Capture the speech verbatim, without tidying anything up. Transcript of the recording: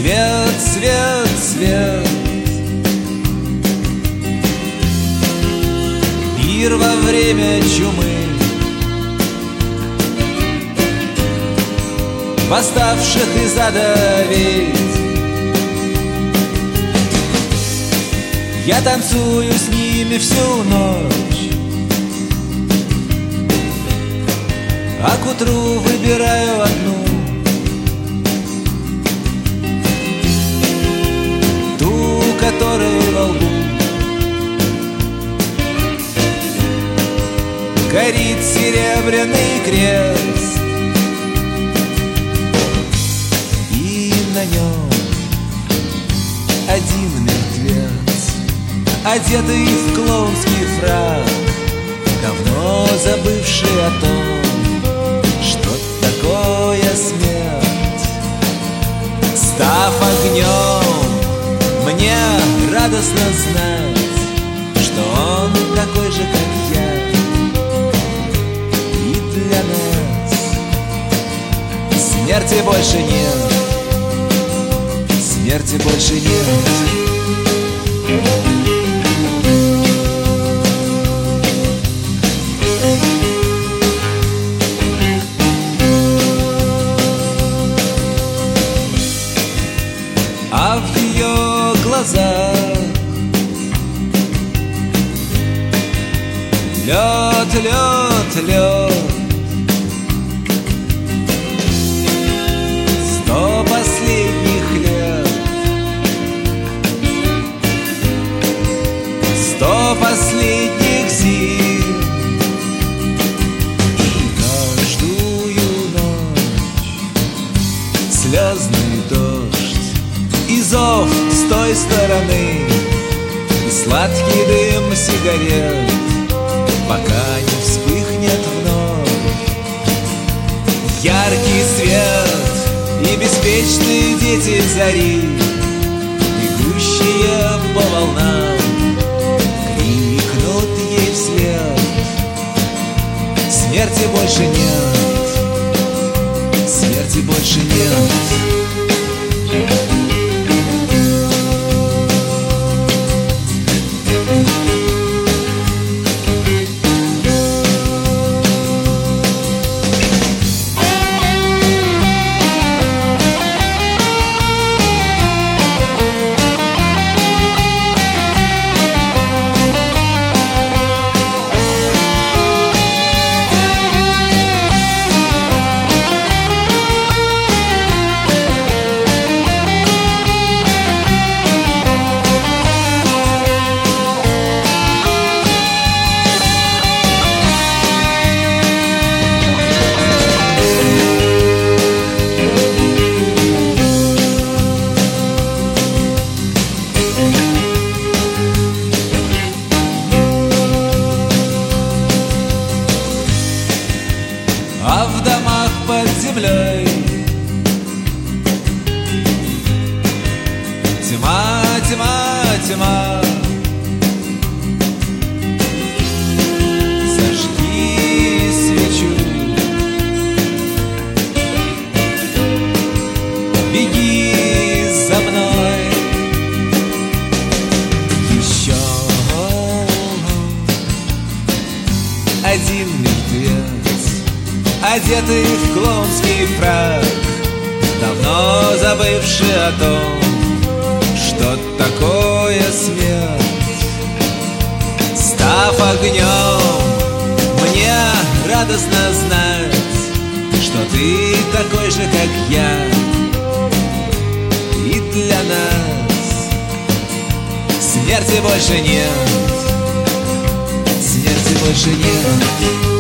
Свет, свет, свет. Мир во время чумы, восставших из ада ведь. Я танцую с ними всю ночь, а к утру выбираю одну, ту, которая во лбу горит серебряный крест, и на нем один мертвец, одетый в клоунский фрак, давно забывший о том, что такое смерть. Став огнем, мне радостно знать, что он такой же, как я. И для нас смерти больше нет, смерти больше нет. А в ее глазах лед, лед, лед. Сто последних лет, сто последних зим. И каждую ночь слезный дождь и зов с той стороны, и сладкий дым сигарет, пока не вспыхнет вновь яркий свет и беспечные дети зари, бегущие по волнам, крикнут ей вслед: смерти больше нет, смерти больше нет. А в домах под землей тьма, тьма, тьма. Зажги свечу, беги за мной еще. Один мертвец, одетый в клоунский фрак, давно забывший о том, что такое смерть. Став огнем, мне радостно знать, что ты такой же, как я. И для нас смерти больше нет, смерти больше нет.